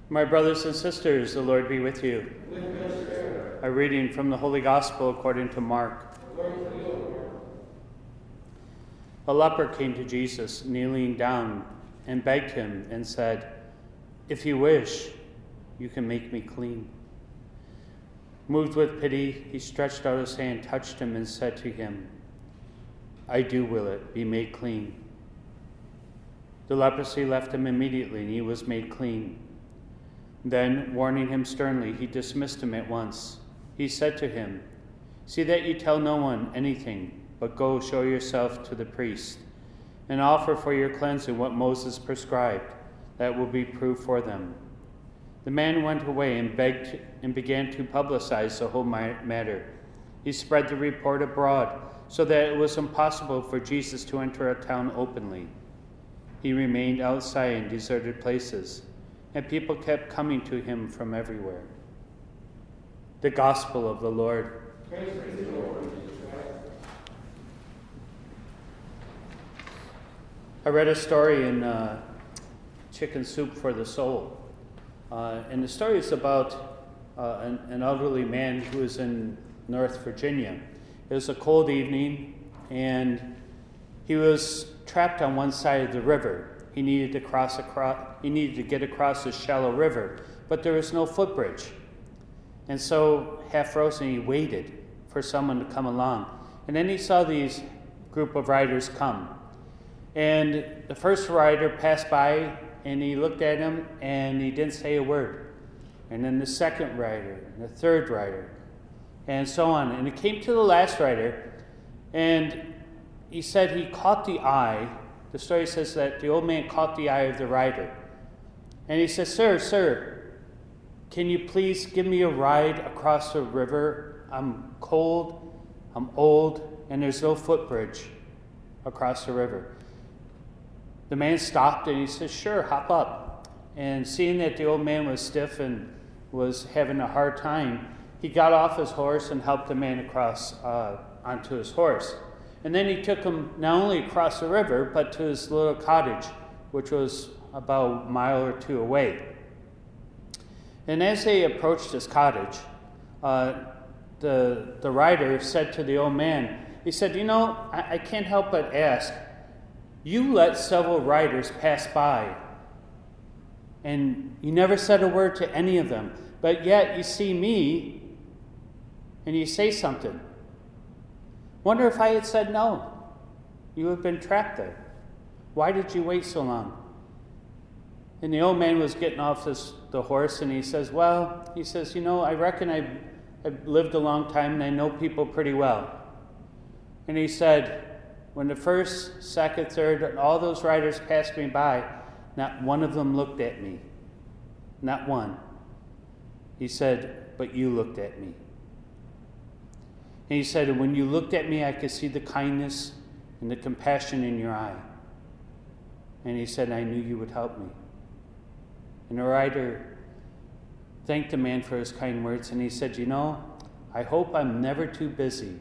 My brothers and sisters, the Lord be with you. With your spirit. A reading from the Holy Gospel according to Mark. A leper came to Jesus, kneeling down, and begged him and said, "If you wish, you can make me clean." Moved with pity, he stretched out his hand, touched him, and said to him, "I do will it, be made clean." The leprosy left him immediately, and he was made clean. Then, warning him sternly, he dismissed him at once. He said to him, "See that you tell no one anything, but go show yourself to the priest, and offer for your cleansing what Moses prescribed. That will be proof for them." The man went away and begged and began to publicize the whole matter. He spread the report abroad, so that it was impossible for Jesus to enter a town openly. He remained outside in deserted places, and people kept coming to him from everywhere. The Gospel of the Lord. Praise to you, Lord Jesus Christ. I read a story in Chicken Soup for the Soul. And the story is about an elderly man who was in North Virginia. It was a cold evening, and he was trapped on one side of the river. He needed to get across this shallow river, but there was no footbridge. And so, half frozen, he waited for someone to come along. And then he saw these group of riders come. And the first rider passed by, and he looked at him, and he didn't say a word. And then the second rider, and the third rider, and so on. And it came to the last rider, and he said he caught the eye. The story says that the old man caught the eye of the rider. And he said, Sir, can you please give me a ride across the river? I'm cold, I'm old, and there's no footbridge across the river." The man stopped and he said, "Sure, hop up." And seeing that the old man was stiff and was having a hard time, he got off his horse and helped the man across onto his horse. And then he took him not only across the river, but to his little cottage, which was about a mile or two away. And as they approached his cottage, the rider said to the old man, he said, I can't help but ask, you let several riders pass by, and you never said a word to any of them, but yet you see me, and you say something. Wonder if I had said no, you would have been trapped there. Why did you wait so long? And the old man was getting off the horse, and he says, I reckon I've lived a long time, and I know people pretty well. And he said, when the first, second, third, and all those riders passed me by, not one of them looked at me. Not one. He said, but you looked at me. And he said, and when you looked at me, I could see the kindness and the compassion in your eye. And he said, I knew you would help me. And the rider thanked the man for his kind words, and he said, I hope I'm never too busy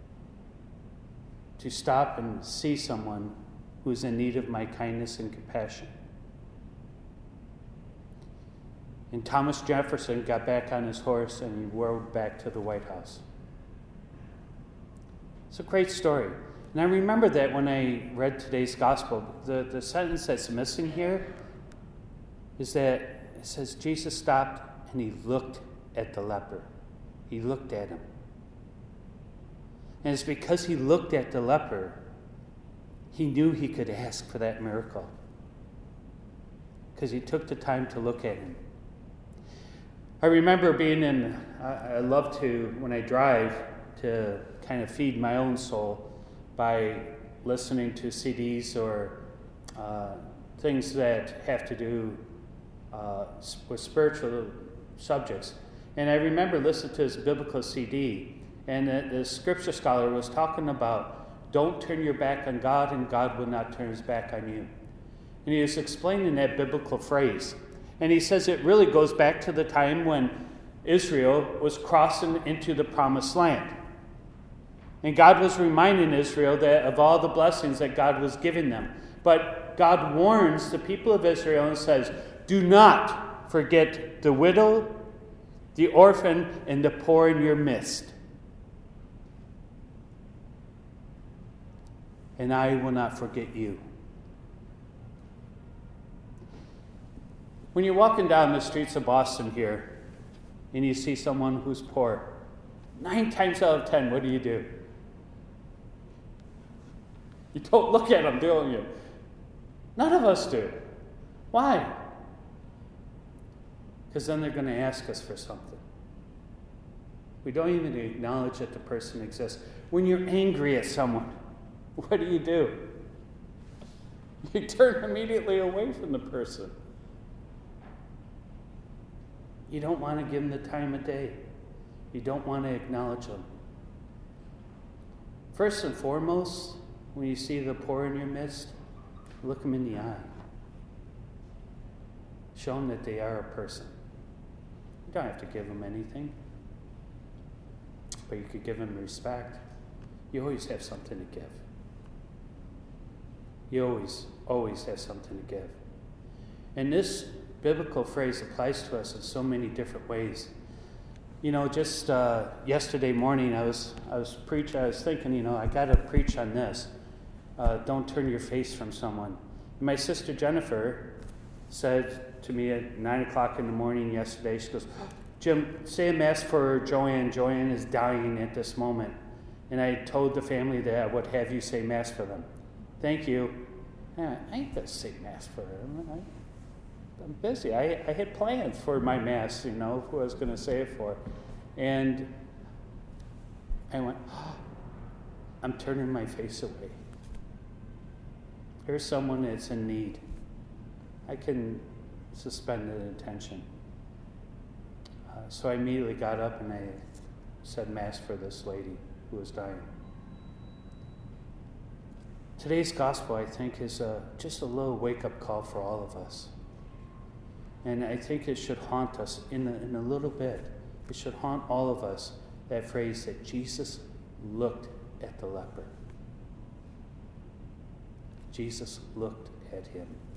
to stop and see someone who's in need of my kindness and compassion. And Thomas Jefferson got back on his horse and he rode back to the White House. It's a great story. And I remember that when I read today's gospel, the sentence that's missing here is that it says Jesus stopped and he looked at the leper. He looked at him. And it's because he looked at the leper, he knew he could ask for that miracle. Because he took the time to look at him. I remember I love to, when I drive, to kind of feed my own soul by listening to CDs or things that have to do with spiritual subjects. And I remember listening to this biblical CD, and the scripture scholar was talking about don't turn your back on God and God will not turn his back on you. And he was explaining that biblical phrase. And he says it really goes back to the time when Israel was crossing into the promised land. And God was reminding Israel that of all the blessings that God was giving them. But God warns the people of Israel and says, do not forget the widow, the orphan, and the poor in your midst. And I will not forget you. When you're walking down the streets of Boston here, and you see someone who's poor, 9 times out of 10, what do? You don't look at them, do you? None of us do. Why? Because then they're going to ask us for something. We don't even acknowledge that the person exists. When you're angry at someone, what do? You turn immediately away from the person. You don't want to give them the time of day. You don't want to acknowledge them. First and foremost, when you see the poor in your midst, look them in the eye. Show them that they are a person. You don't have to give them anything, but you could give them respect. You always have something to give. You always have something to give. And this biblical phrase applies to us in so many different ways. Just yesterday morning I was thinking, I got to preach on this. Don't turn your face from someone. And my sister Jennifer said to me at 9 o'clock in the morning yesterday, she goes, Jim, say a mass for Joanne. Joanne is dying at this moment. And I told the family that I would have you say mass for them. Thank you. I ain't going to say mass for them. I'm busy. I had plans for my mass, who I was going to say it for. And I went, I'm turning my face away. Here's someone that's in need. I can suspend attention. So I immediately got up and I said mass for this lady who was dying. Today's gospel, I think, is just a little wake-up call for all of us. And I think it should haunt us in a little bit. It should haunt all of us, that phrase that Jesus looked at the leper. Jesus looked at him.